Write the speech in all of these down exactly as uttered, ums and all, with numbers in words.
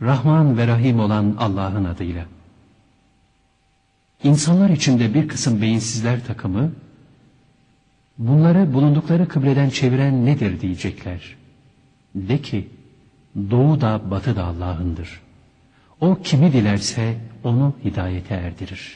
Rahman ve Rahim olan Allah'ın adıyla. İnsanlar içinde bir kısım beyinsizler takımı, bunları bulundukları kıbleden çeviren nedir diyecekler. De ki, doğu da batı da Allah'ındır. O kimi dilerse onu hidayete erdirir.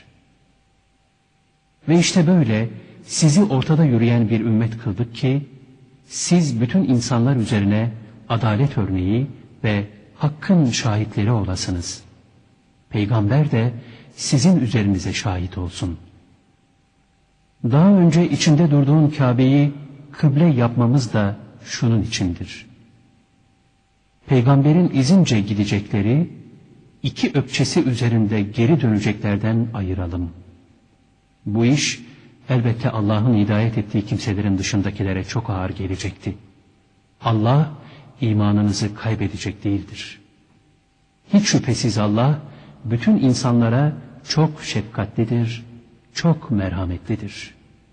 Ve işte böyle sizi ortada yürüyen bir ümmet kıldık ki, siz bütün insanlar üzerine adalet örneği ve hakkın şahitleri olasınız. Peygamber de sizin üzerinize şahit olsun. Daha önce içinde durduğun Kabe'yi kıble yapmamız da şunun içindir. Peygamberin izince gidecekleri, iki ökçesi üzerinde geri döneceklerden ayıralım. Bu iş elbette Allah'ın hidayet ettiği kimselerin dışındakilere çok ağır gelecekti. Allah imanınızı kaybedecek değildir. Hiç şüphesiz Allah bütün insanlara çok şefkatlidir, çok merhametlidir.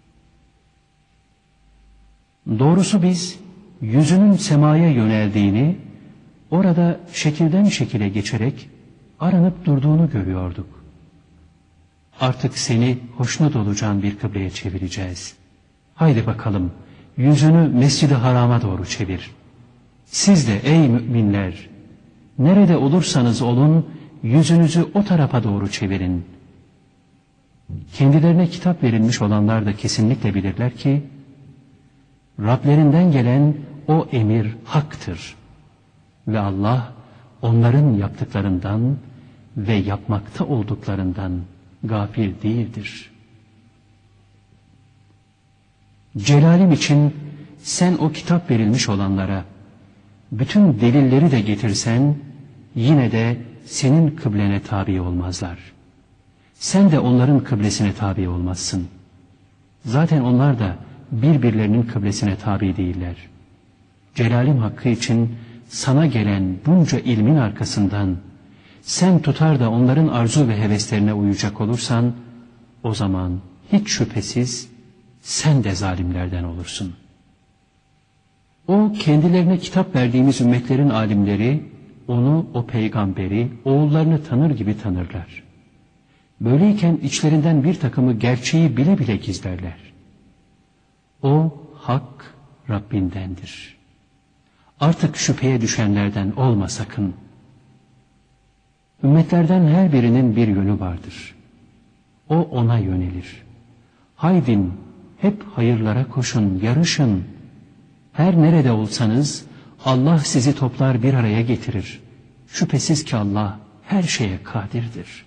Doğrusu biz yüzünün semaya yöneldiğini, orada şekilden şekile geçerek aranıp durduğunu görüyorduk. Artık seni hoşnut olacağın bir kıbleye çevireceğiz. Haydi bakalım, yüzünü Mescid-i Haram'a doğru çevir. Siz de ey müminler, nerede olursanız olun, yüzünüzü o tarafa doğru çevirin. Kendilerine kitap verilmiş olanlar da kesinlikle bilirler ki, Rablerinden gelen o emir haktır. Ve Allah onların yaptıklarından ve yapmakta olduklarından gafil değildir. Celalim için sen o kitap verilmiş olanlara bütün delilleri de getirsen yine de senin kıblene tabi olmazlar. Sen de onların kıblesine tabi olmazsın. Zaten onlar da birbirlerinin kıblesine tabi değiller. Celalim hakkı için sana gelen bunca ilmin arkasından sen tutar da onların arzu ve heveslerine uyacak olursan, o zaman hiç şüphesiz sen de zalimlerden olursun. O kendilerine kitap verdiğimiz ümmetlerin alimleri, onu, o peygamberi, oğullarını tanır gibi tanırlar. Böyleyken içlerinden bir takımı gerçeği bile bile gizlerler. O hak Rabbindendir. Artık şüpheye düşenlerden olma sakın. Ümmetlerden her birinin bir yönü vardır. O ona yönelir. Haydin, hep hayırlara koşun, yarışın. Her nerede olsanız Allah sizi toplar bir araya getirir. Şüphesiz ki Allah her şeye kadirdir.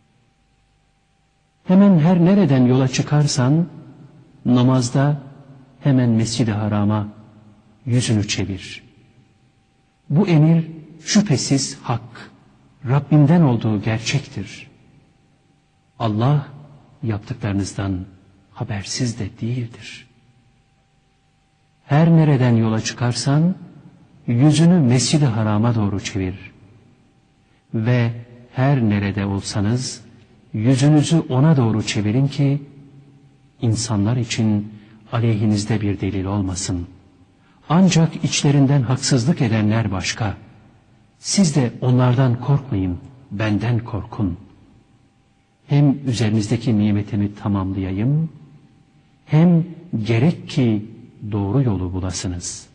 Hemen her nereden yola çıkarsan, namazda hemen Mescid-i Haram'a yüzünü çevir. Bu emir şüphesiz hak, Rabbinden olduğu gerçektir. Allah yaptıklarınızdan habersiz de değildir. Her nereden yola çıkarsan yüzünü Mescid-i Haram'a doğru çevir. Ve her nerede olsanız yüzünüzü ona doğru çevirin ki insanlar için aleyhinizde bir delil olmasın. Ancak içlerinden haksızlık edenler başka. Siz de onlardan korkmayın, benden korkun. Hem üzerinizdeki nimetimi tamamlayayım, hem gerek ki doğru yolu bulasınız.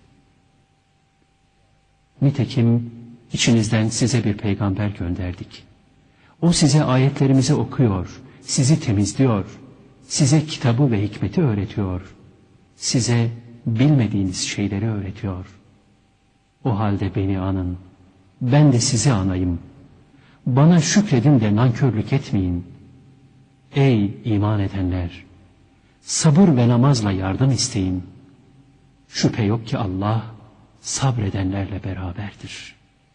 Nitekim içinizden size bir peygamber gönderdik. O size ayetlerimizi okuyor, sizi temizliyor, size kitabı ve hikmeti öğretiyor, size bilmediğiniz şeyleri öğretiyor. O halde beni anın, ben de sizi anayım. Bana şükredin de nankörlük etmeyin. Ey iman edenler! Sabır ve namazla yardım isteyin. Şüphe yok ki Allah sabredenlerle beraberdir.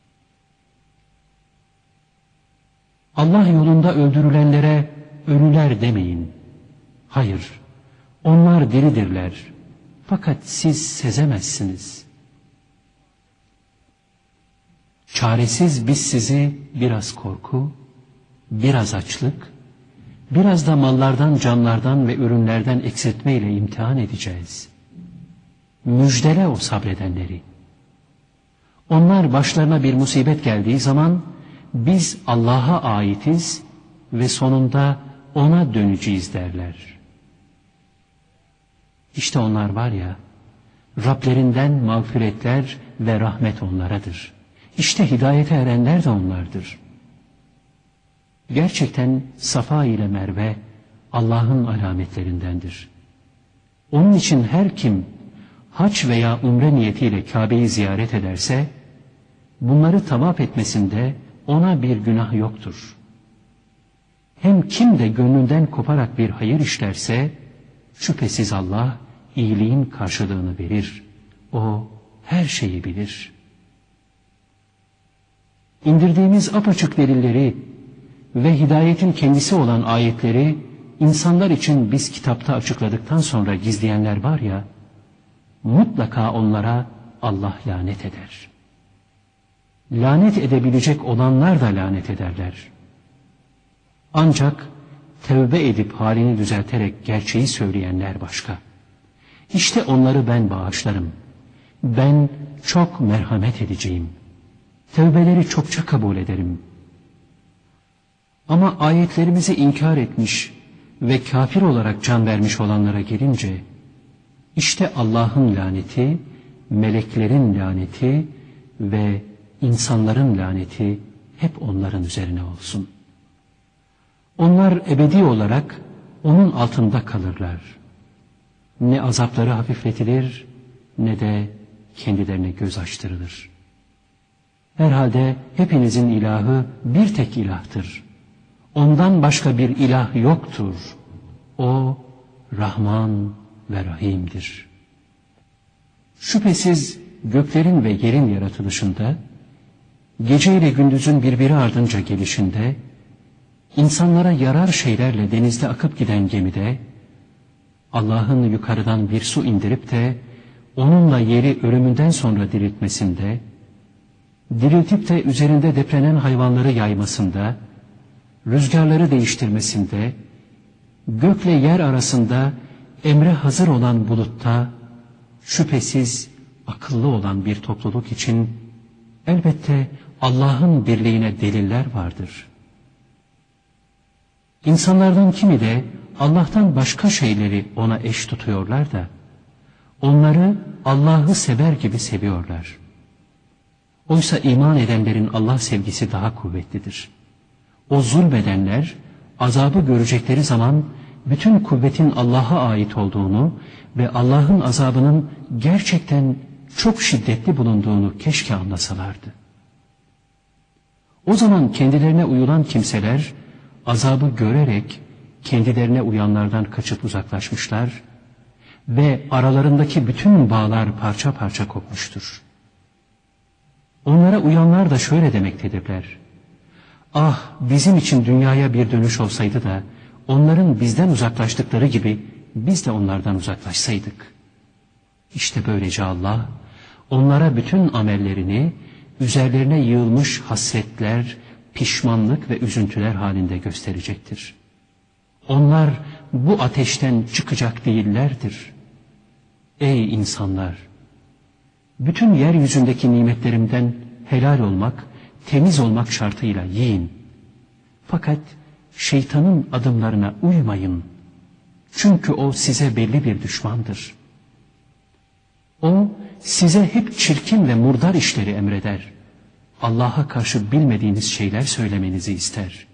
Allah yolunda öldürülenlere ölüler demeyin. Hayır, onlar diridirler. Fakat siz sezemezsiniz. Çaresiz biz sizi biraz korku, biraz açlık, biraz da mallardan, canlardan ve ürünlerden eksiltmeyle imtihan edeceğiz. Müjdele o sabredenleri. Onlar başlarına bir musibet geldiği zaman biz Allah'a aitiz ve sonunda ona döneceğiz derler. İşte onlar var ya, Rablerinden mağfiretler ve rahmet onlaradır. İşte hidayete erenler de onlardır. Gerçekten Safa ile Merve Allah'ın alametlerindendir. Onun için her kim hac veya umre niyetiyle Kabe'yi ziyaret ederse, bunları tavaf etmesinde ona bir günah yoktur. Hem kim de gönlünden koparak bir hayır işlerse, şüphesiz Allah iyiliğin karşılığını verir. O her şeyi bilir. İndirdiğimiz apaçık delilleri ve hidayetin kendisi olan ayetleri insanlar için biz kitapta açıkladıktan sonra gizleyenler var ya, mutlaka onlara Allah lanet eder. Lanet edebilecek olanlar da lanet ederler. Ancak tevbe edip halini düzelterek gerçeği söyleyenler başka. İşte onları ben bağışlarım. Ben çok merhamet edeceğim. Tevbeleri çokça kabul ederim. Ama ayetlerimizi inkar etmiş ve kafir olarak can vermiş olanlara gelince, işte Allah'ın laneti, meleklerin laneti ve insanların laneti hep onların üzerine olsun. Onlar ebedi olarak onun altında kalırlar. Ne azapları hafifletilir ne de kendilerine göz açtırılır. Herhalde hepinizin ilahı bir tek ilahtır. Ondan başka bir ilah yoktur. O Rahman ve Rahim'dir. Şüphesiz göklerin ve yerin yaratılışında, gece ile gündüzün birbiri ardınca gelişinde, insanlara yarar şeylerle denizde akıp giden gemide, Allah'ın yukarıdan bir su indirip de onunla yeri ölümünden sonra diriltmesinde, diriltip de üzerinde deprenen hayvanları yaymasında, rüzgarları değiştirmesinde, gökle yer arasında emre hazır olan bulutta, şüphesiz akıllı olan bir topluluk için elbette Allah'ın birliğine deliller vardır. İnsanlardan kimi de Allah'tan başka şeyleri ona eş tutuyorlar da, onları Allah'ı sever gibi seviyorlar. Oysa iman edenlerin Allah sevgisi daha kuvvetlidir. O zulmedenler, azabı görecekleri zaman, bütün kuvvetin Allah'a ait olduğunu ve Allah'ın azabının gerçekten çok şiddetli bulunduğunu keşke anlasalardı. O zaman kendilerine uyulan kimseler, azabı görerek kendilerine uyanlardan kaçıp uzaklaşmışlar ve aralarındaki bütün bağlar parça parça kopmuştur. Onlara uyanlar da şöyle demektedirler: ah, bizim için dünyaya bir dönüş olsaydı da onların bizden uzaklaştıkları gibi biz de onlardan uzaklaşsaydık. İşte böylece Allah onlara bütün amellerini üzerlerine yığılmış hasretler, pişmanlık ve üzüntüler halinde gösterecektir. Onlar bu ateşten çıkacak değillerdir. Ey insanlar! Bütün yeryüzündeki nimetlerimden helal olmak, temiz olmak şartıyla yiyin. Fakat şeytanın adımlarına uymayın. Çünkü o size belli bir düşmandır. O size hep çirkin ve murdar işleri emreder. Allah'a karşı bilmediğiniz şeyler söylemenizi ister.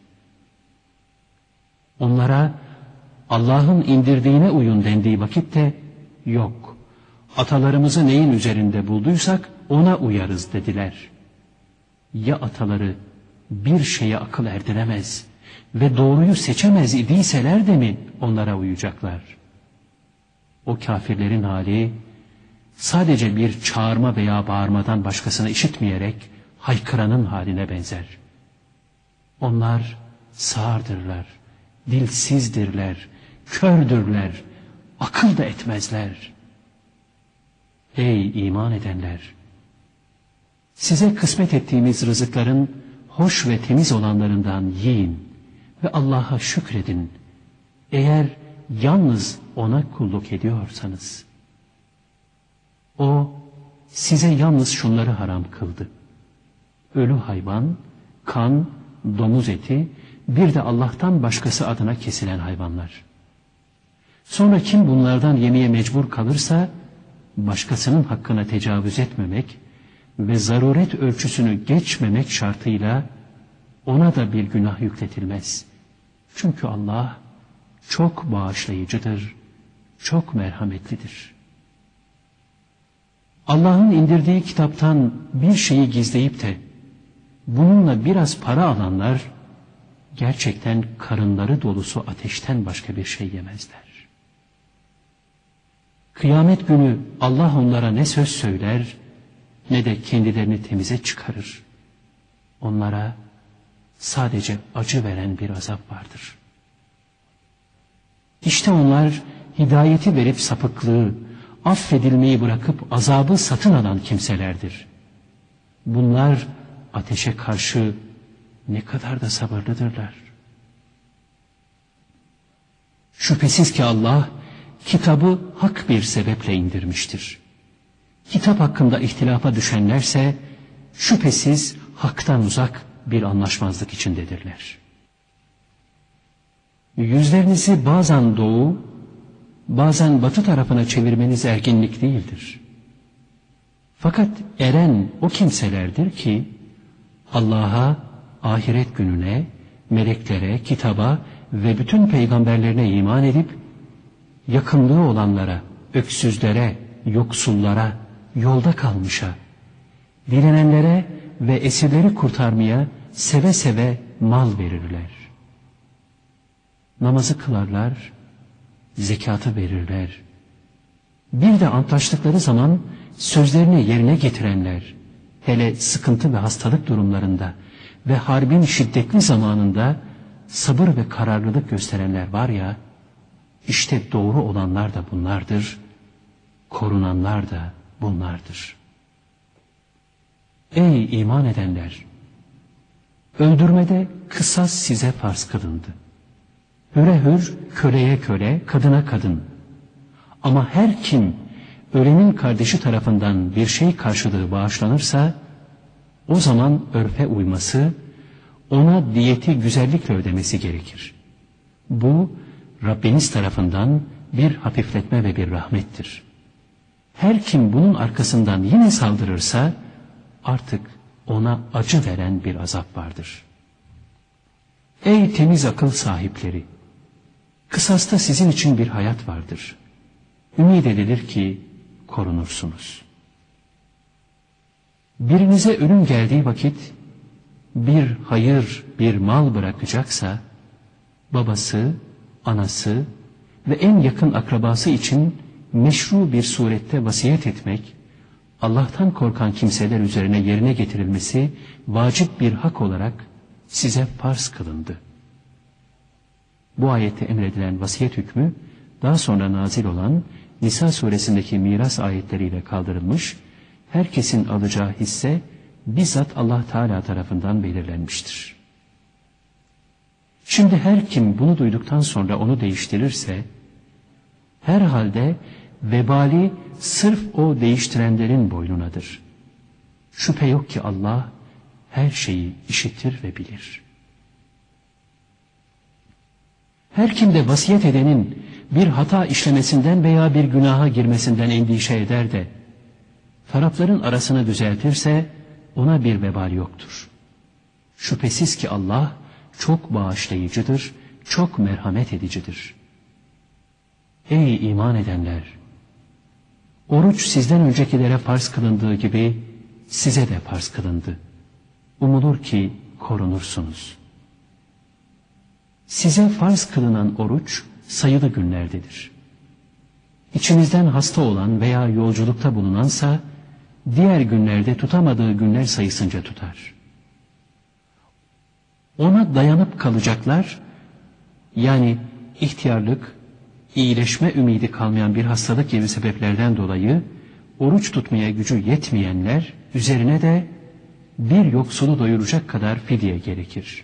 Onlara Allah'ın indirdiğine uyun dendiği vakitte yok, atalarımızı neyin üzerinde bulduysak ona uyarız dediler. Ya ataları bir şeye akıl erdiremez ve doğruyu seçemez idiyseler de mi onlara uyacaklar? O kafirlerin hali sadece bir çağırma veya bağırmadan başkasını işitmeyerek haykıranın haline benzer. Onlar sağırdırlar, dilsizdirler, kördürler, akıl da etmezler. Ey iman edenler! Size kısmet ettiğimiz rızıkların hoş ve temiz olanlarından yiyin ve Allah'a şükredin. Eğer yalnız ona kulluk ediyorsanız. O size yalnız şunları haram kıldı: ölü hayvan, kan, domuz eti, bir de Allah'tan başkası adına kesilen hayvanlar. Sonra kim bunlardan yemeye mecbur kalırsa, başkasının hakkına tecavüz etmemek ve zaruret ölçüsünü geçmemek şartıyla ona da bir günah yükletilmez. Çünkü Allah çok bağışlayıcıdır, çok merhametlidir. Allah'ın indirdiği kitaptan bir şeyi gizleyip de bununla biraz para alanlar gerçekten karınları dolusu ateşten başka bir şey yemezler. Kıyamet günü Allah onlara ne söz söyler ne de kendilerini temize çıkarır. Onlara sadece acı veren bir azap vardır. İşte onlar hidayeti verip sapıklığı, affedilmeyi bırakıp azabı satın alan kimselerdir. Bunlar ateşe karşı ne kadar da sabırlıdırlar. Şüphesiz ki Allah kitabı hak bir sebeple indirmiştir. Kitap hakkında ihtilafa düşenlerse şüphesiz haktan uzak bir anlaşmazlık içindedirler. Yüzlerinizi bazen doğu, bazen batı tarafına çevirmeniz erginlik değildir. Fakat eren o kimselerdir ki Allah'a, ahiret gününe, meleklere, kitaba ve bütün peygamberlerine iman edip yakınlığı olanlara, öksüzlere, yoksullara, yolda kalmışa, dilenenlere ve esirleri kurtarmaya seve seve mal verirler. Namazı kılarlar, zekatı verirler. Bir de antlaştıkları zaman sözlerini yerine getirenler, hele sıkıntı ve hastalık durumlarında ve harbin şiddetli zamanında sabır ve kararlılık gösterenler var ya, işte doğru olanlar da bunlardır, korunanlar da bunlardır. Ey iman edenler! Öldürmede kısas size farz kılındı. Hüre hür, köleye köle, kadına kadın. Ama her kim ölenin kardeşi tarafından bir şey karşılığı bağışlanırsa, o zaman örfe uyması, ona diyeti güzellikle ödemesi gerekir. Bu, Rabbiniz tarafından bir hafifletme ve bir rahmettir. Her kim bunun arkasından yine saldırırsa, artık ona acı veren bir azap vardır. Ey temiz akıl sahipleri! Kısasta sizin için bir hayat vardır. Ümid edilir ki korunursunuz. Birinize ölüm geldiği vakit bir hayır, bir mal bırakacaksa, babası, anası ve en yakın akrabası için meşru bir surette vasiyet etmek, Allah'tan korkan kimseler üzerine yerine getirilmesi vacip bir hak olarak size farz kılındı. Bu ayette emredilen vasiyet hükmü, daha sonra nazil olan Nisa suresindeki miras ayetleriyle kaldırılmış, herkesin alacağı hisse bizzat Allah Teala tarafından belirlenmiştir. Şimdi her kim bunu duyduktan sonra onu değiştirirse, herhalde vebali sırf o değiştirenlerin boynunadır. Şüphe yok ki Allah her şeyi işitir ve bilir. Her kim de vasiyet edenin bir hata işlemesinden veya bir günaha girmesinden endişe eder de tarafların arasını düzeltirse ona bir vebal yoktur. Şüphesiz ki Allah çok bağışlayıcıdır, çok merhamet edicidir. Ey iman edenler! Oruç sizden öncekilere farz kılındığı gibi size de farz kılındı. Umulur ki korunursunuz. Size farz kılınan oruç sayılı günlerdedir. İçinizden hasta olan veya yolculukta bulunansa diğer günlerde tutamadığı günler sayısınca tutar. Ona dayanıp kalacaklar, yani ihtiyarlık, iyileşme ümidi kalmayan bir hastalık gibi sebeplerden dolayı oruç tutmaya gücü yetmeyenler üzerine de bir yoksulu doyuracak kadar fidye gerekir.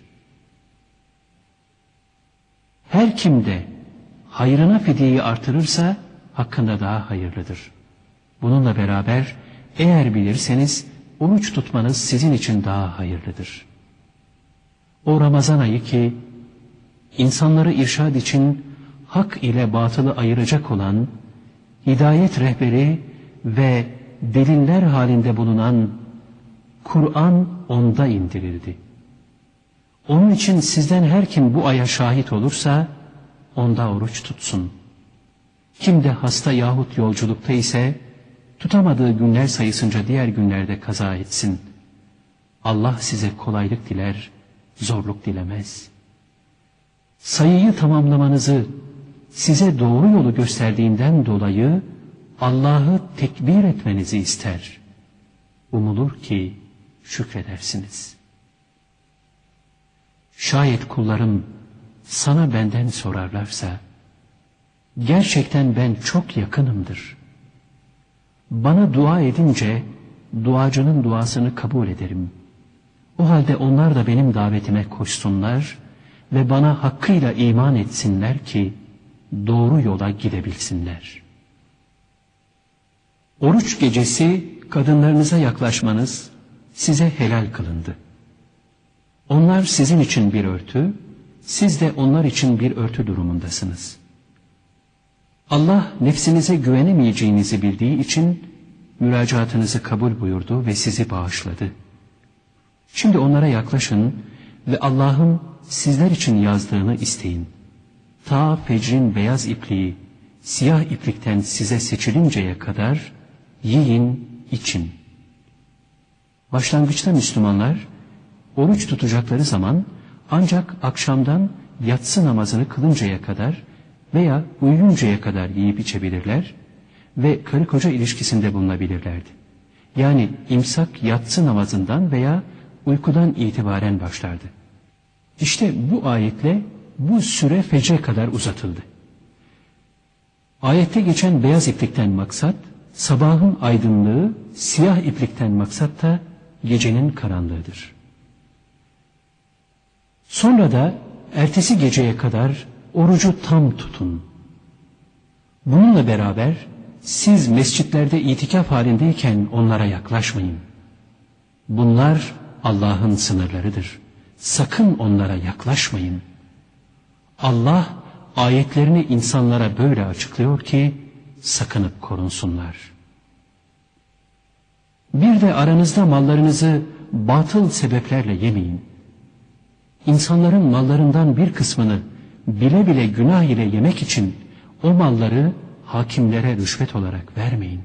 Her kim de hayrına fidyeyi artırırsa hakkında daha hayırlıdır. Bununla beraber eğer bilirseniz oruç tutmanız sizin için daha hayırlıdır. O Ramazan ayı ki insanları irşad için hak ile batılı ayıracak olan, hidayet rehberi ve deliller halinde bulunan Kur'an onda indirildi. Onun için sizden her kim bu aya şahit olursa onda oruç tutsun. Kim de hasta yahut yolculukta ise tutamadığı günler sayısınca diğer günlerde kaza etsin. Allah size kolaylık diler, zorluk dilemez. Sayıyı tamamlamanızı size doğru yolu gösterdiğinden dolayı Allah'ı tekbir etmenizi ister. Umulur ki şükredersiniz. Şayet kullarım sana benden sorarlarsa, gerçekten ben çok yakınımdır. Bana dua edince duacının duasını kabul ederim. O halde onlar da benim davetime koşsunlar ve bana hakkıyla iman etsinler ki doğru yola gidebilsinler. Oruç gecesi kadınlarınıza yaklaşmanız size helal kılındı. Onlar sizin için bir örtü, siz de onlar için bir örtü durumundasınız. Allah nefsinize güvenemeyeceğinizi bildiği için müracaatınızı kabul buyurdu ve sizi bağışladı. Şimdi onlara yaklaşın ve Allah'ın sizler için yazdığını isteyin. Ta fecrin beyaz ipliği siyah iplikten size seçilinceye kadar yiyin, için. Başlangıçta Müslümanlar oruç tutacakları zaman ancak akşamdan yatsı namazını kılıncaya kadar veya uyuyuncaya kadar yiyip içebilirler ve karı koca ilişkisinde bulunabilirlerdi. Yani imsak yatsı namazından veya uykudan itibaren başlardı. İşte bu ayetle bu süre fecre kadar uzatıldı. Ayette geçen beyaz iplikten maksat, sabahın aydınlığı, siyah iplikten maksat da gecenin karanlığıdır. Sonra da ertesi geceye kadar orucu tam tutun. Bununla beraber siz mescitlerde itikaf halindeyken onlara yaklaşmayın. Bunlar Allah'ın sınırlarıdır. Sakın onlara yaklaşmayın. Allah ayetlerini insanlara böyle açıklıyor ki sakınıp korunsunlar. Bir de aranızda mallarınızı batıl sebeplerle yemeyin. İnsanların mallarından bir kısmını bile bile günah ile yemek için o malları hakimlere rüşvet olarak vermeyin.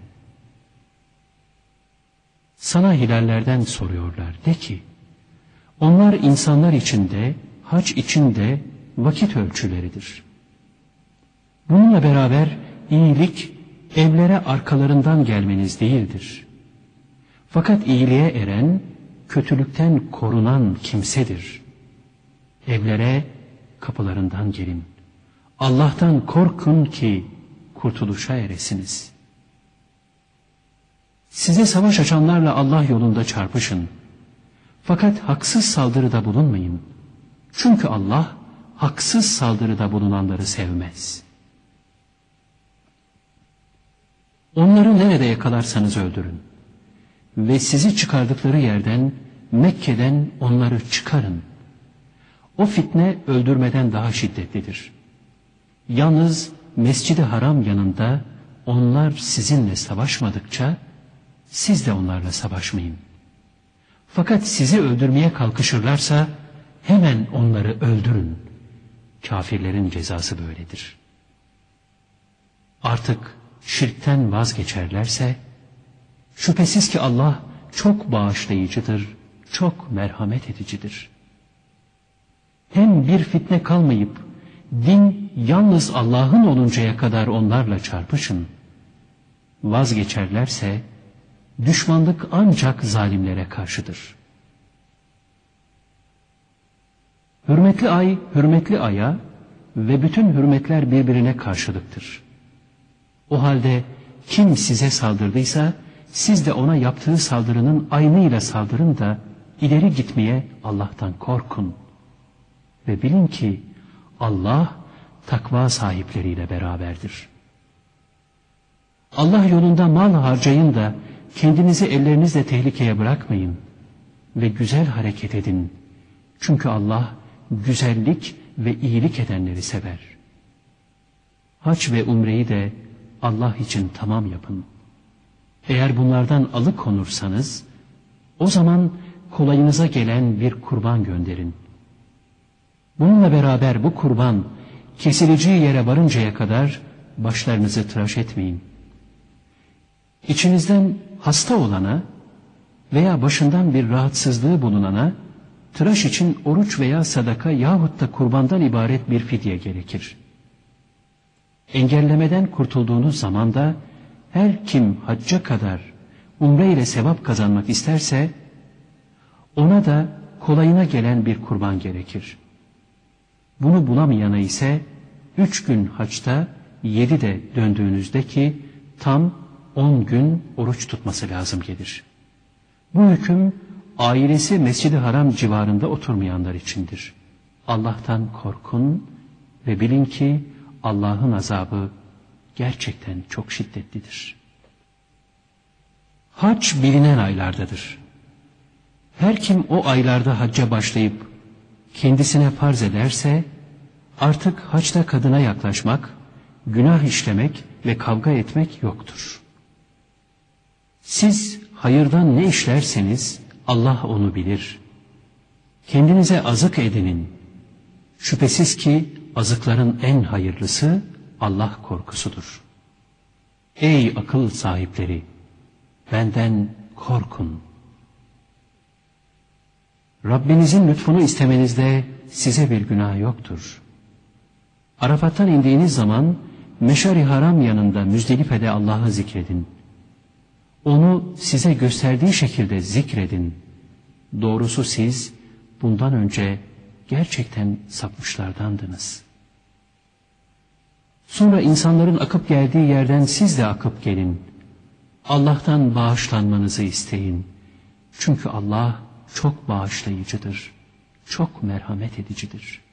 Sana hilallerden soruyorlar. De ki, onlar insanlar için de, hac için de vakit ölçüleridir. Bununla beraber iyilik evlere arkalarından gelmeniz değildir. Fakat iyiliğe eren, kötülükten korunan kimsedir. Evlere kapılarından gelin. Allah'tan korkun ki kurtuluşa eresiniz. Size savaş açanlarla Allah yolunda çarpışın. Fakat haksız saldırıda bulunmayın. Çünkü Allah haksız saldırıda bulunanları sevmez. Onları nerede yakalarsanız öldürün. Ve sizi çıkardıkları yerden, Mekke'den onları çıkarın. O fitne öldürmeden daha şiddetlidir. Yalnız Mescid-i Haram yanında onlar sizinle savaşmadıkça siz de onlarla savaşmayın. Fakat sizi öldürmeye kalkışırlarsa hemen onları öldürün. Kafirlerin cezası böyledir. Artık şirkten vazgeçerlerse şüphesiz ki Allah çok bağışlayıcıdır, çok merhamet edicidir. Hem bir fitne kalmayıp din yalnız Allah'ın oluncaya kadar onlarla çarpışın. Vazgeçerlerse düşmanlık ancak zalimlere karşıdır. Hürmetli ay, hürmetli aya ve bütün hürmetler birbirine karşılıktır. O halde kim size saldırdıysa siz de ona yaptığı saldırının aynıyla saldırın da ileri gitmeye Allah'tan korkun. Ve bilin ki Allah takva sahipleriyle beraberdir. Allah yolunda mal harcayın da kendinizi ellerinizle tehlikeye bırakmayın ve güzel hareket edin. Çünkü Allah güzellik ve iyilik edenleri sever. Hac ve umreyi de Allah için tamam yapın. Eğer bunlardan alıkonursanız, o zaman kolayınıza gelen bir kurban gönderin. Bununla beraber bu kurban kesileceği yere varıncaya kadar başlarınızı tıraş etmeyin. İçinizden hasta olana veya başından bir rahatsızlığı bulunana tıraş için oruç veya sadaka yahut da kurbandan ibaret bir fidye gerekir. Engellemeden kurtulduğunuz zaman da her kim hacca kadar umre ile sevap kazanmak isterse ona da kolayına gelen bir kurban gerekir. Bunu bulamayana ise üç gün haçta, yedi de döndüğünüzde ki tam on gün oruç tutması lazım gelir. Bu hüküm ailesi Mescid-i Haram civarında oturmayanlar içindir. Allah'tan korkun ve bilin ki Allah'ın azabı gerçekten çok şiddetlidir. Hac bilinen aylardadır. Her kim o aylarda hacca başlayıp kendisine farz ederse artık haçta kadına yaklaşmak, günah işlemek ve kavga etmek yoktur. Siz hayırdan ne işlerseniz Allah onu bilir. Kendinize azık edinin. Şüphesiz ki azıkların en hayırlısı Allah korkusudur. Ey akıl sahipleri! Benden korkun. Rabbinizin lütfunu istemenizde size bir günah yoktur. Arafat'tan indiğiniz zaman Meşar-i Haram yanında Müzdelife'de Allah'ı zikredin. Onu size gösterdiği şekilde zikredin. Doğrusu siz bundan önce gerçekten sapmışlardandınız. Sonra insanların akıp geldiği yerden siz de akıp gelin. Allah'tan bağışlanmanızı isteyin. Çünkü Allah çok bağışlayıcıdır, çok merhamet edicidir.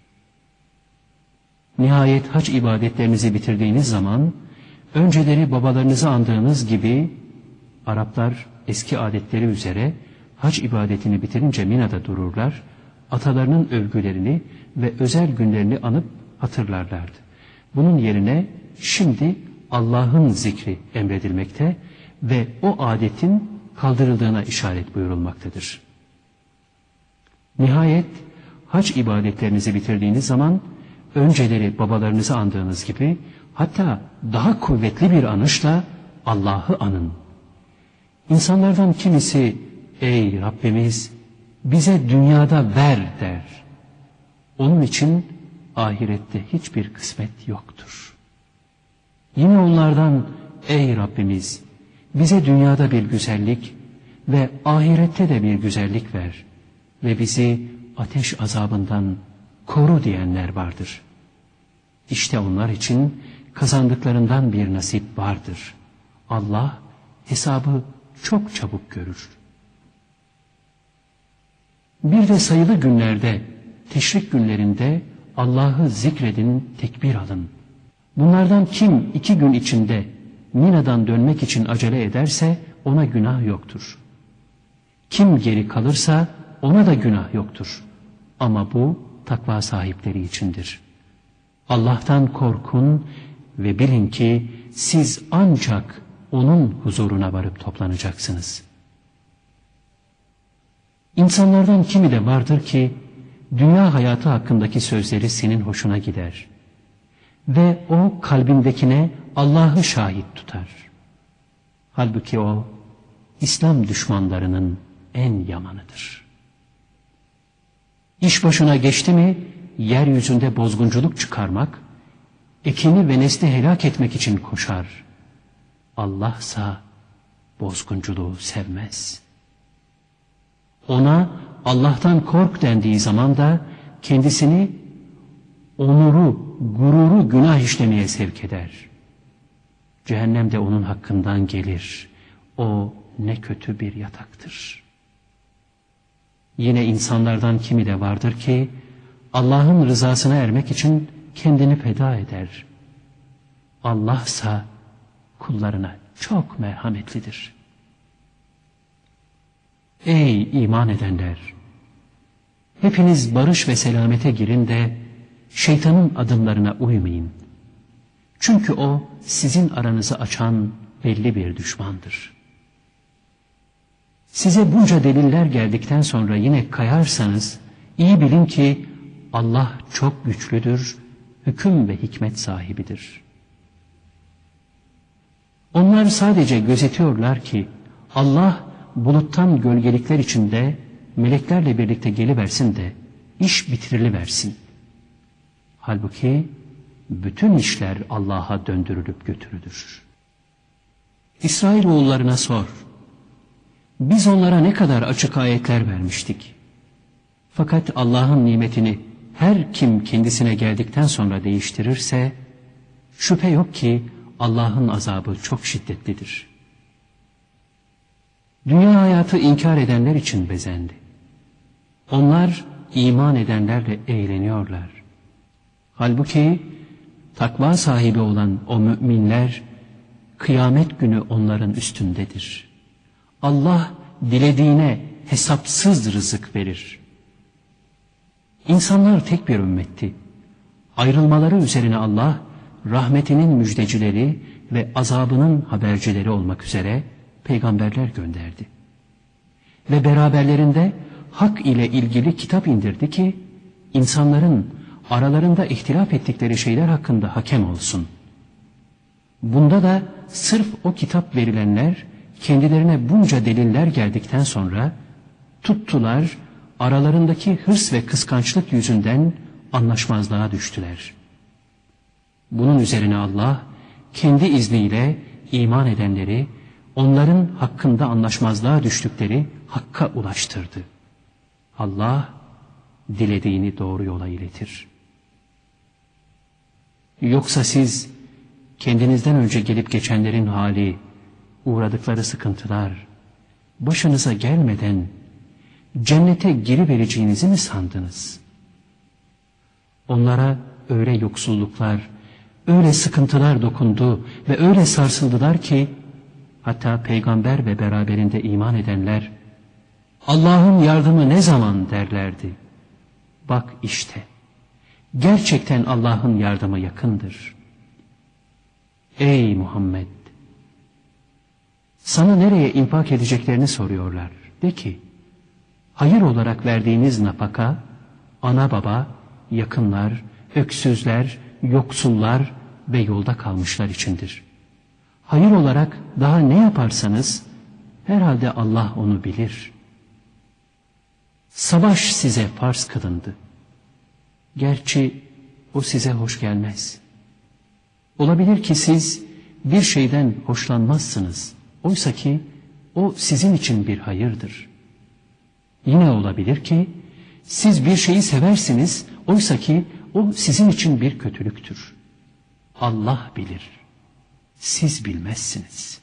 Nihayet hac ibadetlerinizi bitirdiğiniz zaman, önceleri babalarınızı andığınız gibi, Araplar eski adetleri üzere hac ibadetini bitirince Mina'da dururlar, atalarının övgülerini ve özel günlerini anıp hatırlarlardı. Bunun yerine şimdi Allah'ın zikri emredilmekte ve o adetin kaldırıldığına işaret buyurulmaktadır. Nihayet hac ibadetlerinizi bitirdiğiniz zaman önceleri babalarınızı andığınız gibi hatta daha kuvvetli bir anışla Allah'ı anın. İnsanlardan kimisi ey Rabbimiz bize dünyada ver der. Onun için ahirette hiçbir kısmet yoktur. Yine onlardan ey Rabbimiz bize dünyada bir güzellik ve ahirette de bir güzellik ver ve bizi ateş azabından koru diyenler vardır. İşte onlar için kazandıklarından bir nasip vardır. Allah hesabı çok çabuk görür. Bir de sayılı günlerde, teşrik günlerinde Allah'ı zikredin, tekbir alın. Bunlardan kim iki gün içinde Mina'dan dönmek için acele ederse ona günah yoktur. Kim geri kalırsa ona da günah yoktur. Ama bu takva sahipleri içindir. Allah'tan korkun ve bilin ki siz ancak onun huzuruna varıp toplanacaksınız. İnsanlardan kimi de vardır ki dünya hayatı hakkındaki sözleri senin hoşuna gider ve o kalbindekine Allah'ı şahit tutar. Halbuki o İslam düşmanlarının en yamanıdır. İş başına geçti mi yeryüzünde bozgunculuk çıkarmak, ekini ve nesli helak etmek için koşar. Allah'sa bozgunculuğu sevmez. Ona Allah'tan kork dendiği zaman da kendisini onuru, gururu günah işlemeye sevk eder. Cehennem de onun hakkından gelir. O ne kötü bir yataktır. Yine insanlardan kimi de vardır ki Allah'ın rızasına ermek için kendini feda eder. Allah'sa kullarına çok merhametlidir. Ey iman edenler! hepiniz barış ve selamete girin de şeytanın adımlarına uymayın. Çünkü o sizin aranızı açan belli bir düşmandır. Size bunca deliller geldikten sonra yine kayarsanız iyi bilin ki Allah çok güçlüdür, hüküm ve hikmet sahibidir. Onlar sadece gözetiyorlar ki Allah buluttan gölgelikler içinde meleklerle birlikte geliversin de iş bitiriliversin. Halbuki bütün işler Allah'a döndürülüp götürülür. İsrailoğullarına sor. Biz onlara ne kadar açık ayetler vermiştik. Fakat Allah'ın nimetini her kim kendisine geldikten sonra değiştirirse, şüphe yok ki Allah'ın azabı çok şiddetlidir. Dünya hayatı inkar edenler için bezendi. Onlar iman edenlerle eğleniyorlar. Halbuki takva sahibi olan o müminler, kıyamet günü onların üstündedir. Allah dilediğine hesapsız rızık verir. İnsanlar tek bir ümmetti. Ayrılmaları üzerine Allah, rahmetinin müjdecileri ve azabının habercileri olmak üzere peygamberler gönderdi. Ve beraberlerinde hak ile ilgili kitap indirdi ki, insanların aralarında ihtilaf ettikleri şeyler hakkında hakem olsun. Bunda da sırf o kitap verilenler, kendilerine bunca deliller geldikten sonra, tuttular, aralarındaki hırs ve kıskançlık yüzünden anlaşmazlığa düştüler. Bunun üzerine Allah, kendi izniyle iman edenleri, onların hakkında anlaşmazlığa düştükleri hakka ulaştırdı. Allah, dilediğini doğru yola iletir. Yoksa siz, kendinizden önce gelip geçenlerin hali, uğradıkları sıkıntılar, başınıza gelmeden cennete girivereceğinizi mi sandınız? Onlara öyle yoksulluklar, öyle sıkıntılar dokundu ve öyle sarsıldılar ki, hatta peygamber ve beraberinde iman edenler, Allah'ın yardımı ne zaman derlerdi. Bak işte, gerçekten Allah'ın yardımı yakındır. Ey Muhammed! Sana nereye infak edeceklerini soruyorlar. De ki, hayır olarak verdiğiniz nafaka, ana baba, yakınlar, öksüzler, yoksullar ve yolda kalmışlar içindir. Hayır olarak daha ne yaparsanız, herhalde Allah onu bilir. Savaş size farz kılındı. Gerçi o size hoş gelmez. Olabilir ki siz bir şeyden hoşlanmazsınız. Oysa ki o sizin için bir hayırdır. Yine olabilir ki siz bir şeyi seversiniz. Oysa ki o sizin için bir kötülüktür. Allah bilir. Siz bilmezsiniz.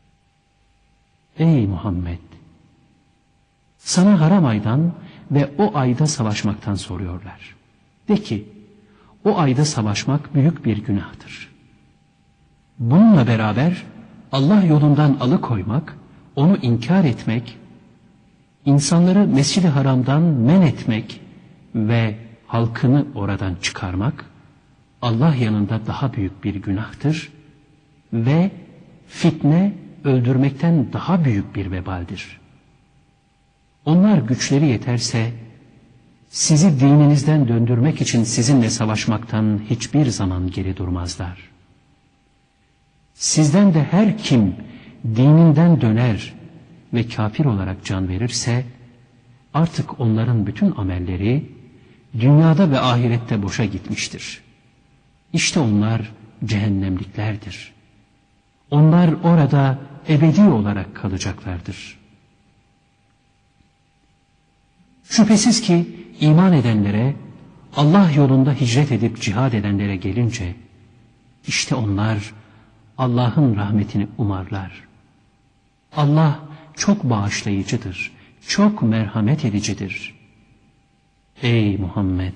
Ey Muhammed! Sana haram aydan ve o ayda savaşmaktan soruyorlar. De ki, o ayda savaşmak büyük bir günahtır. Bununla beraber Allah yolundan alıkoymak, onu inkar etmek, insanları Mescid-i Haram'dan men etmek ve halkını oradan çıkarmak, Allah yanında daha büyük bir günahtır ve fitne öldürmekten daha büyük bir vebaldir. Onlar güçleri yeterse, sizi dininizden döndürmek için sizinle savaşmaktan hiçbir zaman geri durmazlar. Sizden de her kim dininden döner ve kafir olarak can verirse, artık onların bütün amelleri dünyada ve ahirette boşa gitmiştir. İşte onlar cehennemliklerdir. Onlar orada ebedi olarak kalacaklardır. Şüphesiz ki iman edenlere, Allah yolunda hicret edip cihad edenlere gelince, işte onlar Allah'ın rahmetini umarlar. Allah çok bağışlayıcıdır, çok merhamet edicidir. Ey Muhammed!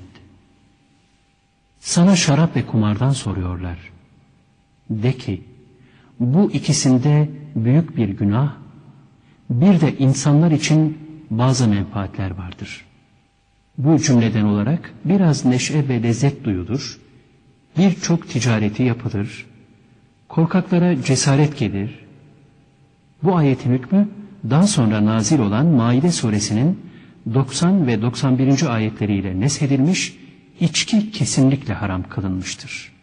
Sana şarap ve kumardan soruyorlar. De ki, bu ikisinde büyük bir günah, bir de insanlar için bazı menfaatler vardır. Bu cümleden olarak biraz neşe ve lezzet duyulur, birçok ticareti yapılır, korkaklara cesaret gelir. Bu ayetin hükmü daha sonra nazil olan Maide suresinin doksan ve doksan birinci ayetleriyle neshedilmiş, içki kesinlikle haram kılınmıştır.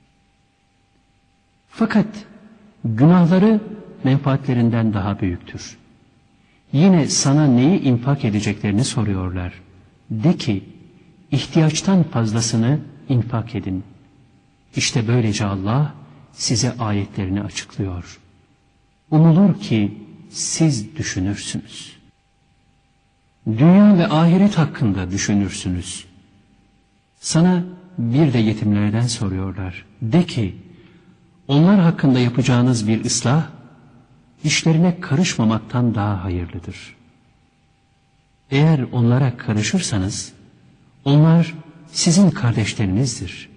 Fakat günahları menfaatlerinden daha büyüktür. Yine sana neyi infak edeceklerini soruyorlar. De ki, ihtiyaçtan fazlasını infak edin. İşte böylece Allah size ayetlerini açıklıyor. Umulur ki siz düşünürsünüz. Dünya ve ahiret hakkında düşünürsünüz. Sana bir de yetimlerden soruyorlar. De ki, onlar hakkında yapacağınız bir ıslah, işlerine karışmamaktan daha hayırlıdır. Eğer onlara karışırsanız, onlar sizin kardeşlerinizdir.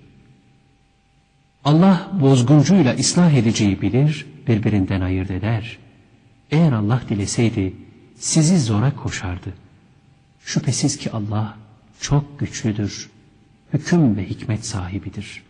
Allah bozguncuyla ıslah edeceği bilir, birbirinden ayırt eder. Eğer Allah dileseydi, sizi zora koşardı. Şüphesiz ki Allah çok güçlüdür, hüküm ve hikmet sahibidir.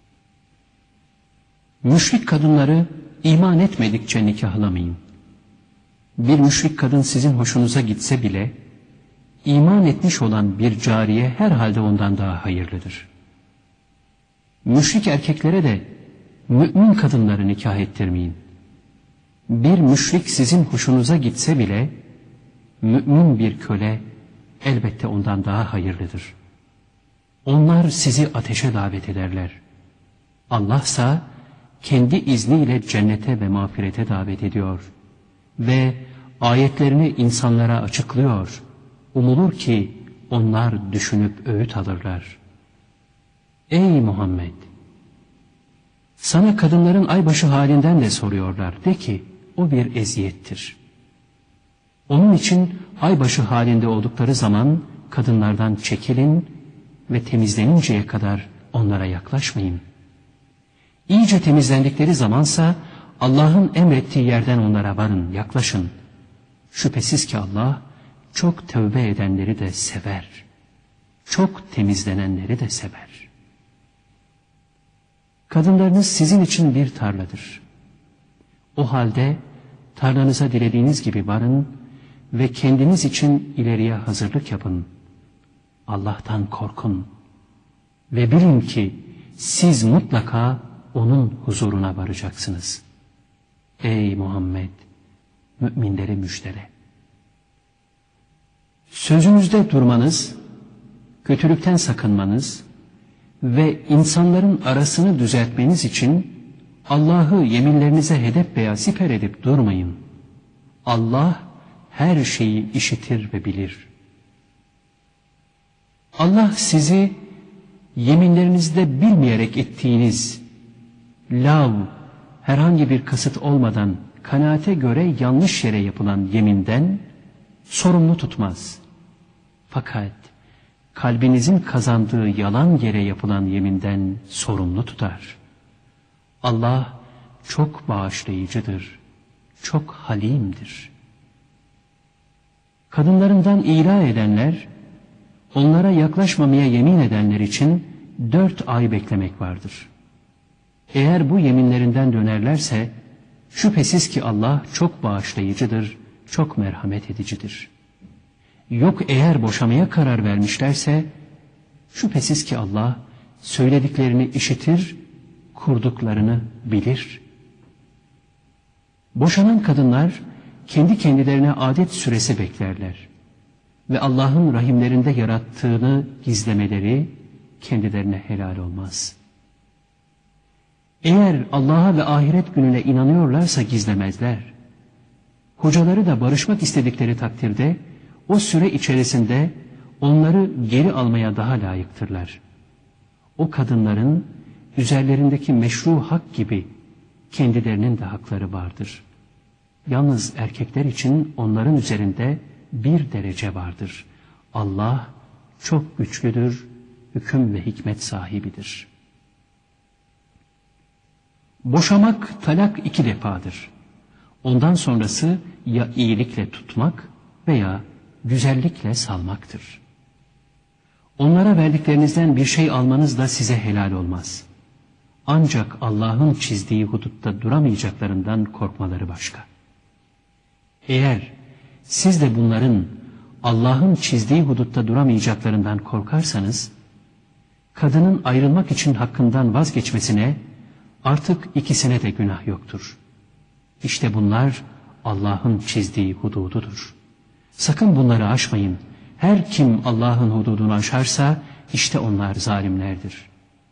Müşrik kadınları iman etmedikçe nikahlamayın. Bir müşrik kadın sizin hoşunuza gitse bile, iman etmiş olan bir cariye herhalde ondan daha hayırlıdır. Müşrik erkeklere de mümin kadınları nikah ettirmeyin. Bir müşrik sizin hoşunuza gitse bile, mümin bir köle elbette ondan daha hayırlıdır. Onlar sizi ateşe davet ederler. Allah'sa kendi izniyle cennete ve mağfirete davet ediyor ve ayetlerini insanlara açıklıyor. Umulur ki onlar düşünüp öğüt alırlar. Ey Muhammed! Sana kadınların aybaşı halinden de soruyorlar. De ki, o bir eziyettir. Onun için aybaşı halinde oldukları zaman kadınlardan çekilin ve temizleninceye kadar onlara yaklaşmayın. İyice temizlendikleri zamansa Allah'ın emrettiği yerden onlara varın, yaklaşın. Şüphesiz ki Allah çok tövbe edenleri de sever. Çok temizlenenleri de sever. Kadınlarınız sizin için bir tarladır. O halde tarlanıza dilediğiniz gibi varın ve kendiniz için ileriye hazırlık yapın. Allah'tan korkun ve bilin ki siz mutlaka onun huzuruna varacaksınız. Ey Muhammed! Müminleri müjdele. Sözünüzde durmanız, kötülükten sakınmanız ve insanların arasını düzeltmeniz için Allah'ı yeminlerinize hedef veya siper edip durmayın. Allah her şeyi işitir ve bilir. Allah sizi yeminlerinizde bilmeyerek ettiğiniz lav, herhangi bir kasıt olmadan kanaate göre yanlış yere yapılan yeminden sorumlu tutmaz. Fakat kalbinizin kazandığı yalan yere yapılan yeminden sorumlu tutar. Allah çok bağışlayıcıdır, çok halimdir. Kadınlarından ila edenler, onlara yaklaşmamaya yemin edenler için dört ay beklemek vardır. Eğer bu yeminlerinden dönerlerse, şüphesiz ki Allah çok bağışlayıcıdır, çok merhamet edicidir. Yok eğer boşamaya karar vermişlerse, şüphesiz ki Allah söylediklerini işitir, kurduklarını bilir. Boşanan kadınlar kendi kendilerine adet süresi beklerler ve Allah'ın rahimlerinde yarattığını gizlemeleri kendilerine helal olmaz. Eğer Allah'a ve ahiret gününe inanıyorlarsa gizlemezler. Kocaları da barışmak istedikleri takdirde o süre içerisinde onları geri almaya daha layıktırlar. O kadınların üzerlerindeki meşru hak gibi kendilerinin de hakları vardır. Yalnız erkekler için onların üzerinde bir derece vardır. Allah çok güçlüdür, hüküm ve hikmet sahibidir. Boşamak talak iki defadır. Ondan sonrası ya iyilikle tutmak veya güzellikle salmaktır. Onlara verdiklerinizden bir şey almanız da size helal olmaz. Ancak Allah'ın çizdiği hudutta duramayacaklarından korkmaları başka. Eğer siz de bunların Allah'ın çizdiği hudutta duramayacaklarından korkarsanız, kadının ayrılmak için hakkından vazgeçmesine artık ikisine de günah yoktur. İşte bunlar Allah'ın çizdiği hudududur. Sakın bunları aşmayın. Her kim Allah'ın hududunu aşarsa işte onlar zalimlerdir.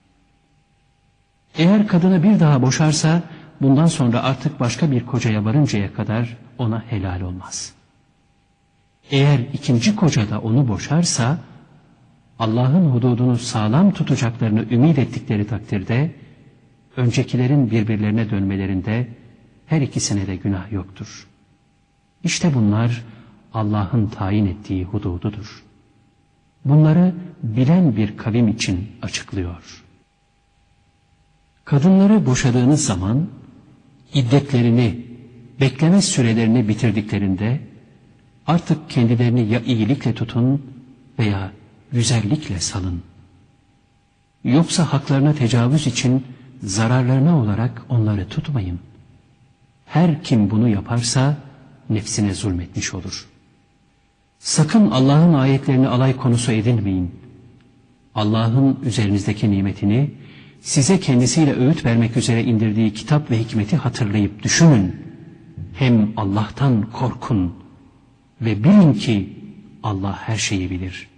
Eğer kadını bir daha boşarsa bundan sonra artık başka bir kocaya varıncaya kadar ona helal olmaz. Eğer ikinci koca da onu boşarsa Allah'ın hududunu sağlam tutacaklarını ümit ettikleri takdirde öncekilerin birbirlerine dönmelerinde her ikisine de günah yoktur. İşte bunlar Allah'ın tayin ettiği hudududur. Bunları bilen bir kavim için açıklıyor. Kadınları boşadığınız zaman iddetlerini, bekleme sürelerini bitirdiklerinde artık kendilerini ya iyilikle tutun veya güzellikle salın. Yoksa haklarına tecavüz için zararlarına olarak onları tutmayın. Her kim bunu yaparsa nefsine zulmetmiş olur. Sakın Allah'ın ayetlerini alay konusu edinmeyin. Allah'ın üzerinizdeki nimetini, size kendisiyle öğüt vermek üzere indirdiği kitap ve hikmeti hatırlayıp düşünün. Hem Allah'tan korkun ve bilin ki Allah her şeyi bilir.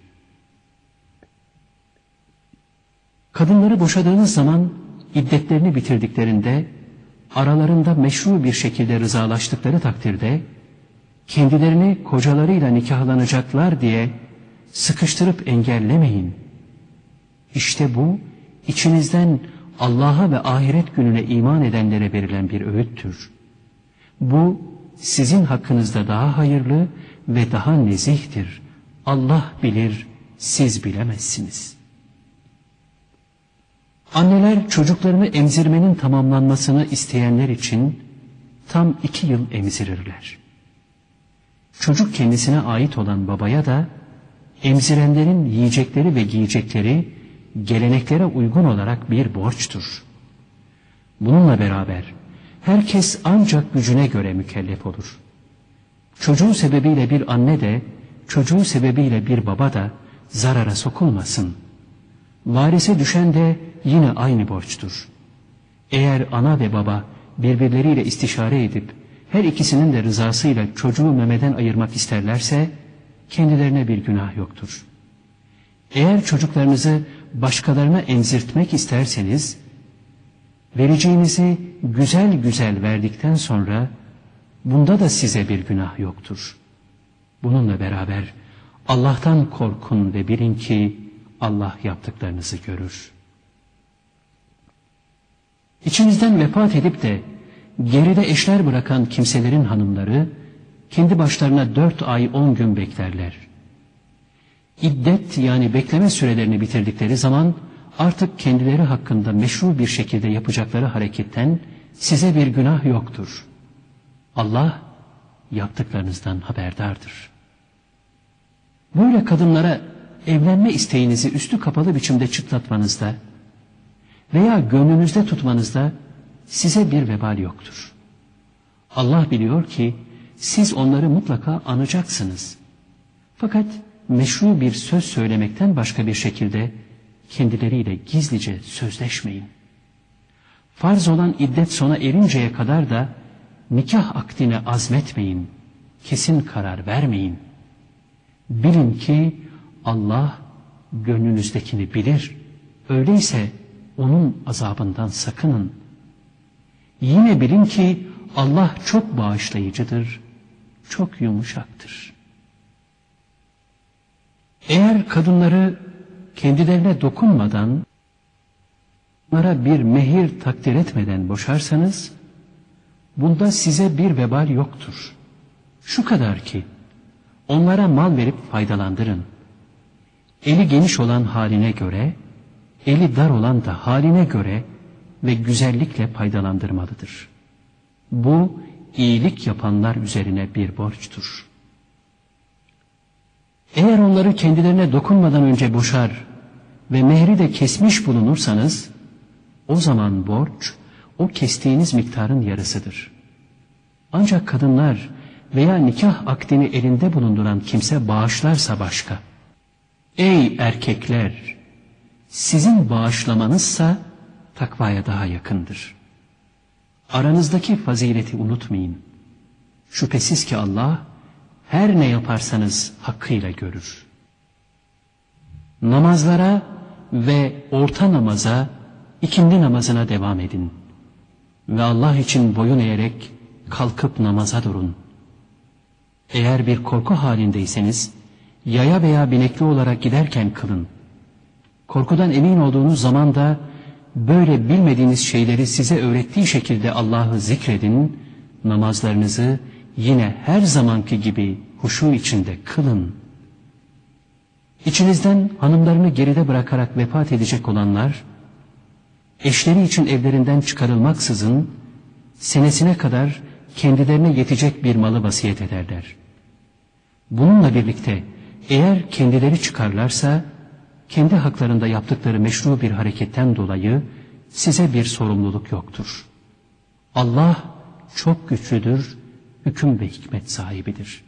Kadınları boşadığınız zaman iddetlerini bitirdiklerinde aralarında meşru bir şekilde rızalaştıkları takdirde kendilerini kocalarıyla nikahlanacaklar diye sıkıştırıp engellemeyin. İşte bu içinizden Allah'a ve ahiret gününe iman edenlere verilen bir öğüttür. Bu sizin hakkınızda daha hayırlı ve daha nezihtir. Allah bilir, siz bilemezsiniz. Anneler çocuklarını emzirmenin tamamlanmasını isteyenler için tam iki yıl emzirirler. Çocuk kendisine ait olan babaya da emzirenlerin yiyecekleri ve giyecekleri geleneklere uygun olarak bir borçtur. Bununla beraber herkes ancak gücüne göre mükellef olur. Çocuğu sebebiyle bir anne de, çocuğu sebebiyle bir baba da zarara sokulmasın. Varise düşen de yine aynı borçtur. Eğer ana ve baba birbirleriyle istişare edip her ikisinin de rızasıyla çocuğu memeden ayırmak isterlerse kendilerine bir günah yoktur. Eğer çocuklarınızı başkalarına emzirtmek isterseniz vereceğinizi güzel güzel verdikten sonra bunda da size bir günah yoktur. Bununla beraber Allah'tan korkun ve bilin ki Allah yaptıklarınızı görür. İçinizden vefat edip de geride eşler bırakan kimselerin hanımları kendi başlarına dört ay on gün beklerler. İddet yani bekleme sürelerini bitirdikleri zaman artık kendileri hakkında meşru bir şekilde yapacakları hareketten size bir günah yoktur. Allah yaptıklarınızdan haberdardır. Böyle kadınlara evlenme isteğinizi üstü kapalı biçimde çıtlatmanızda veya gönlünüzde tutmanızda size bir vebal yoktur. Allah biliyor ki siz onları mutlaka anacaksınız. Fakat meşru bir söz söylemekten başka bir şekilde kendileriyle gizlice sözleşmeyin. Farz olan iddet sona erinceye kadar da nikah akdine azmetmeyin, kesin karar vermeyin. Bilin ki Allah gönlünüzdekini bilir. Öyleyse onun azabından sakının. Yine bilin ki Allah çok bağışlayıcıdır, çok yumuşaktır. Eğer kadınları kendilerine dokunmadan, onlara bir mehir takdir etmeden boşarsanız, bunda size bir vebal yoktur. Şu kadar ki, onlara mal verip faydalandırın. Eli geniş olan haline göre, eli dar olan da haline göre ve güzellikle faydalandırmalıdır. Bu, iyilik yapanlar üzerine bir borçtur. Eğer onları kendilerine dokunmadan önce boşar ve mehri de kesmiş bulunursanız, o zaman borç, o kestiğiniz miktarın yarısıdır. Ancak kadınlar veya nikah akdini elinde bulunduran kimse bağışlarsa başka. Ey erkekler! Sizin bağışlamanızsa takvaya daha yakındır. Aranızdaki fazileti unutmayın. Şüphesiz ki Allah her ne yaparsanız hakkıyla görür. Namazlara ve orta namaza, ikindi namazına devam edin. Ve Allah için boyun eğerek kalkıp namaza durun. Eğer bir korku halindeyseniz, yaya veya binekli olarak giderken kılın. Korkudan emin olduğunuz zaman da böyle bilmediğiniz şeyleri size öğrettiği şekilde Allah'ı zikredin, namazlarınızı yine her zamanki gibi huşu içinde kılın. İçinizden hanımlarını geride bırakarak vefat edecek olanlar, eşleri için evlerinden çıkarılmaksızın senesine kadar kendilerine yetecek bir malı vasiyet ederler. Bununla birlikte eğer kendileri çıkarlarsa, kendi haklarında yaptıkları meşru bir hareketten dolayı size bir sorumluluk yoktur. Allah çok güçlüdür, hüküm ve hikmet sahibidir.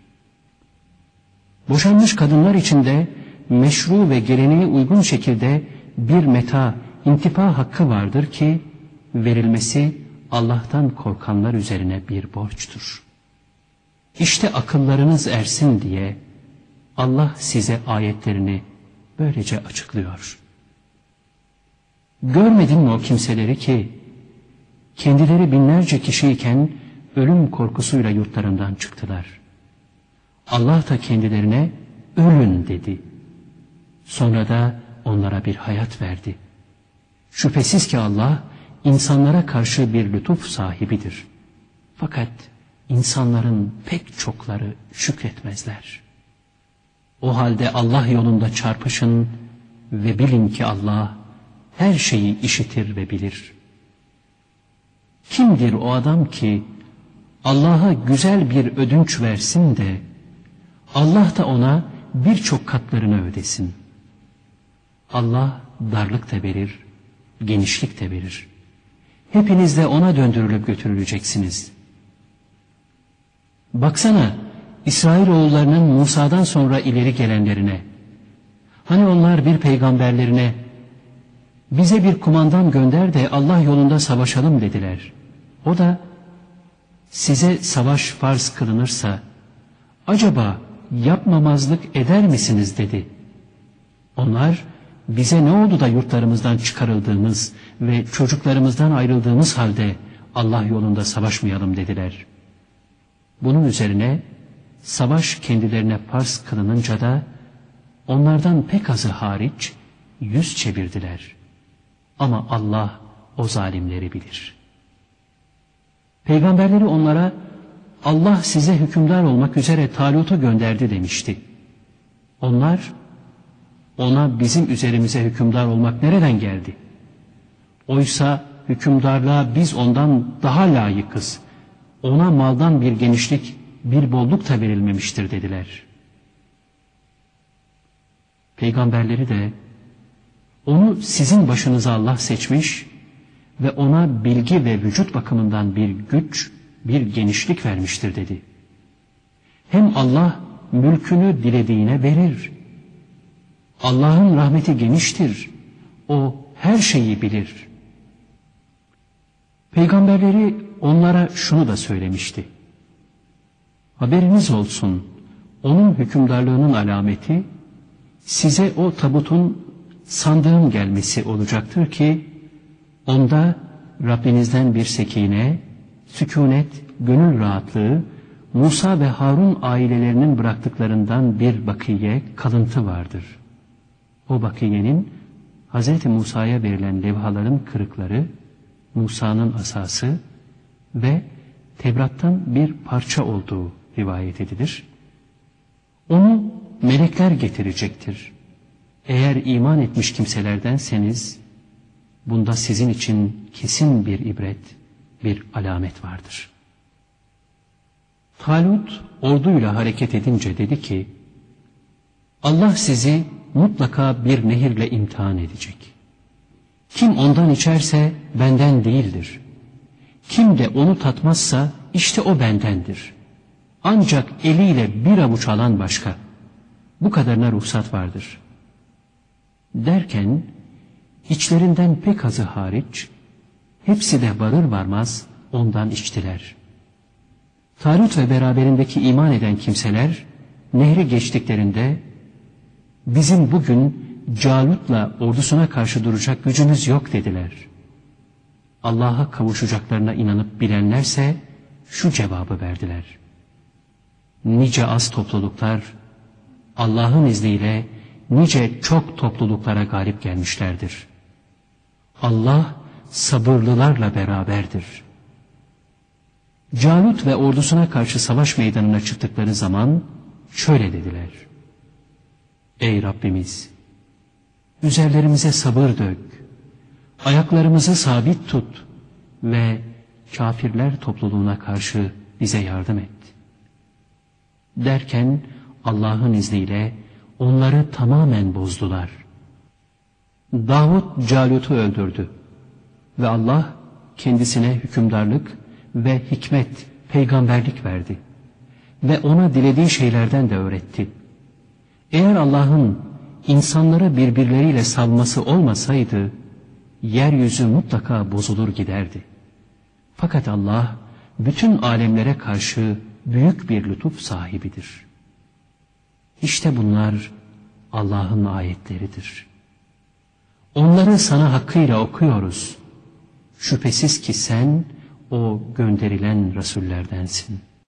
Boşanmış kadınlar için de meşru ve geleneğe uygun şekilde bir meta, intifa hakkı vardır ki verilmesi Allah'tan korkanlar üzerine bir borçtur. İşte akıllarınız ersin diye Allah size ayetlerini böylece açıklıyor. Görmedin mi o kimseleri ki kendileri binlerce kişiyken ölüm korkusuyla yurtlarından çıktılar. Allah da kendilerine ölün dedi. Sonra da onlara bir hayat verdi. Şüphesiz ki Allah insanlara karşı bir lütuf sahibidir. Fakat insanların pek çokları şükretmezler. O halde Allah yolunda çarpışın ve bilin ki Allah her şeyi işitir ve bilir. Kimdir o adam ki Allah'a güzel bir ödünç versin de Allah da ona birçok katlarını ödesin. Allah darlık da verir, genişlik de verir. Hepiniz de ona döndürülüp götürüleceksiniz. Baksana İsrailoğullarının Musa'dan sonra ileri gelenlerine. Hani onlar bir peygamberlerine bize bir kumandan gönder de Allah yolunda savaşalım dediler. O da size savaş farz kılınırsa acaba yapmamazlık eder misiniz dedi. Onlar bize ne oldu da yurtlarımızdan çıkarıldığımız ve çocuklarımızdan ayrıldığımız halde Allah yolunda savaşmayalım dediler. Bunun üzerine savaş kendilerine farz kılınınca da onlardan pek azı hariç yüz çevirdiler. Ama Allah o zalimleri bilir. Peygamberleri onlara Allah size hükümdar olmak üzere Talut'u gönderdi demişti. Onlar ona bizim üzerimize hükümdar olmak nereden geldi? Oysa hükümdarlığa biz ondan daha layıkız. Ona maldan bir genişlik, bir bolluk da verilmemiştir dediler. Peygamberleri de onu sizin başınıza Allah seçmiş ve ona bilgi ve vücut bakımından bir güç, bir genişlik vermiştir dedi. Hem Allah mülkünü dilediğine verir. Allah'ın rahmeti geniştir. O her şeyi bilir. Peygamberleri onlara şunu da söylemişti. Haberiniz olsun, onun hükümdarlığının alameti size o tabutun sandığın gelmesi olacaktır ki onda Rabbinizden bir sekine, sükunet, gönül rahatlığı, Musa ve Harun ailelerinin bıraktıklarından bir bakiye, kalıntı vardır. O bakiyenin Hazreti Musa'ya verilen levhaların kırıkları, Musa'nın asası ve Tevrat'tan bir parça olduğu rivayet edilir. Onu melekler getirecektir. Eğer iman etmiş kimselerdenseniz, bunda sizin için kesin bir ibret, bir alamet vardır. Talut orduyla hareket edince dedi ki, Allah sizi mutlaka bir nehirle imtihan edecek. Kim ondan içerse benden değildir. Kim de onu tatmazsa işte o bendendir. Ancak eliyle bir avuç alan başka. Bu kadarına ruhsat vardır. Derken içlerinden pek azı hariç hepsi de varır varmaz ondan içtiler. Talut ve beraberindeki iman eden kimseler nehri geçtiklerinde bizim bugün Calut'la ordusuna karşı duracak gücümüz yok dediler. Allah'a kavuşacaklarına inanıp bilenlerse şu cevabı verdiler. Nice az topluluklar Allah'ın izniyle nice çok topluluklara galip gelmişlerdir. Allah sabırlılarla beraberdir. Calut ve ordusuna karşı savaş meydanına çıktıkları zaman şöyle dediler. Ey Rabbimiz! Üzerlerimize sabır dök, ayaklarımızı sabit tut ve kafirler topluluğuna karşı bize yardım et. Derken Allah'ın izniyle onları tamamen bozdular. Davud Calut'u öldürdü ve Allah kendisine hükümdarlık ve hikmet, peygamberlik verdi ve ona dilediği şeylerden de öğretti. Eğer Allah'ın insanları birbirleriyle savması olmasaydı, yeryüzü mutlaka bozulur giderdi. Fakat Allah, bütün alemlere karşı büyük bir lütuf sahibidir. İşte bunlar Allah'ın ayetleridir. Onları sana hakkıyla okuyoruz. Şüphesiz ki sen o gönderilen Resullerdensin.